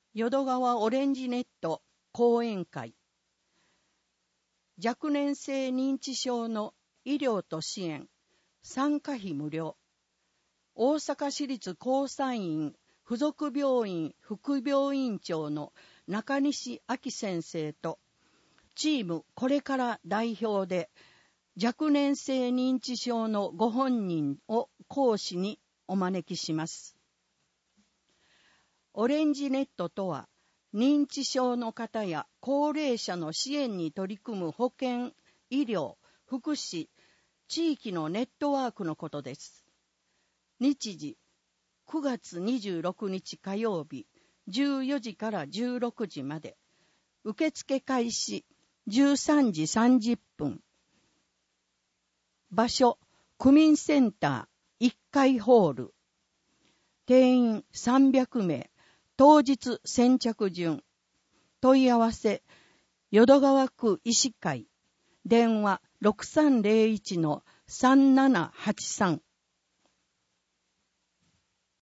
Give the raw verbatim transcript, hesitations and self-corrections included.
淀川オレンジネット講演会。若年性認知症の医療と支援、参加費無料。大阪市立交際院附属病院副病院長の中西明先生と、チームこれから代表で、若年性認知症のご本人を講師にお招きします。オレンジネットとは、認知症の方や高齢者の支援に取り組む保健、医療、福祉、地域のネットワークのことです。日時、くがつにじゅうろくにち火曜日、じゅうよじからじゅうろくじまで。受付開始、じゅうさんじさんじゅっぷん。場所、区民センターいっかいホール。定員さんびゃくめい。当日先着順。問い合わせ、淀川区医師会。電話ろくさんぜろいちのさんななはちさん。